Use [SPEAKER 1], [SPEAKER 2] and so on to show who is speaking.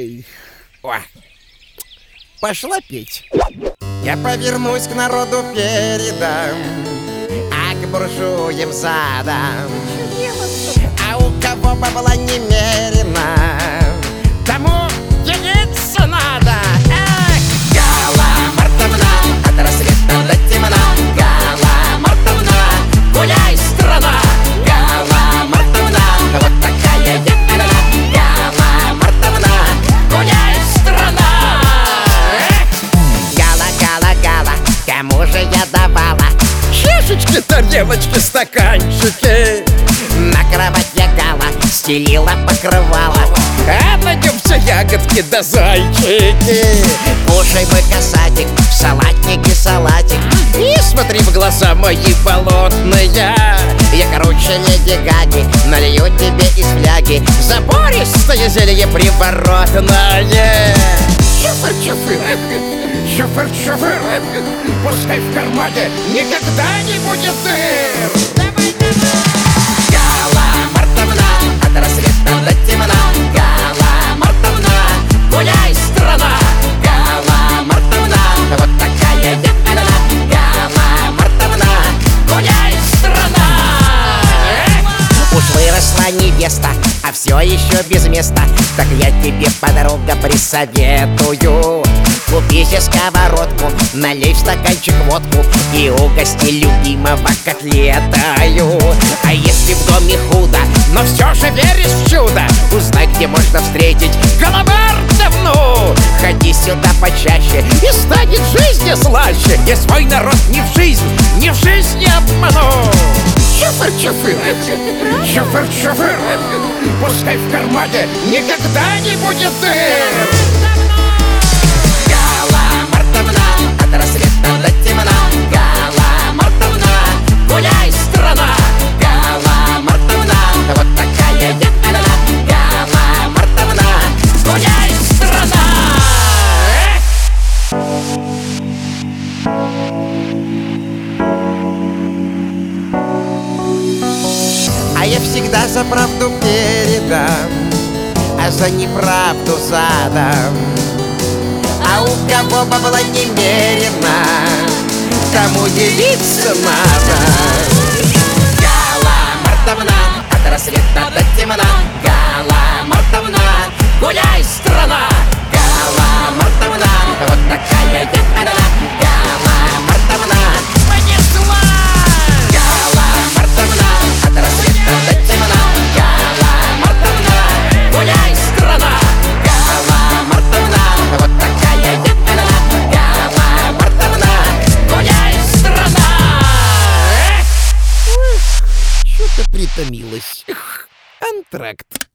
[SPEAKER 1] Эй! О, пошла петь. Я повернусь к народу передам, а к буржуям задам. А у кого бабла немерено, тому делиться надо. Эх! Гала Мартовна, от рассвета до темна. Гала Мартовна, гуляй, страна. Гала Мартовна, вот такая я она. Гала Мартовна, гуляй, страна. Гала, гала, гала, кому же я давала? Чашечки, тарелочки, стаканчики. На кровать я гала стелила покрывала, а на нем все ягодки да зайчики. Кушай мой касатик, в салатнике салатик. Не смотри в глаза мои болотные. Я короче леди Гаги, налью тебе из фляги забористое зелье приворотное. Чуфыр-чуфыр, чуфыр-чуфыр, пускай в кармане никогда не будет дыр. Давай, давай! Гала Мартовна, от рассвета до темна. Гала Мартовна, гуляй, страна. Гала Мартовна, вот такая я она. Гала Мартовна, гуляй, страна. Уж выросла невеста, а все еще без места. Так я тебе, подруга, присоветую: купи себе сковородку, налей в стаканчик водку и угости любимого котлетою. А если в доме худо, но все же веришь в чудо, узнай, где можно встретить Галамартовну. Ходи сюда почаще, и станет жизнь слаще. Я свой народ ни в жизнь, ни в жизнь не обману. Чуфыр-чуфыр, чуфыр-чуфыр, пускай в кармане никогда не будет дыр. Гала Мартовна, от рассвета до темна. Гала Мартовна, гуляй, страна. Гала Мартовна, вот такая я она. Гала Мартовна, гуляй, страна. А я всегда за правду передам, а за неправду задам. А у кого бабла немерено, тому делиться надо. Гала Мартовна, от рассвета до темна. Гала Мартовна, гуляй, страна. Гала Мартовна, вот такая я она. Гала Мартовна, понесла. Гала Мартовна, от рассвета до темна. Гала Мартовна, гуляй, страна. Гала Мартовна, вот такая я она. Гала Мартовна, гуляй, страна. Чё-то притомилась. Антракт.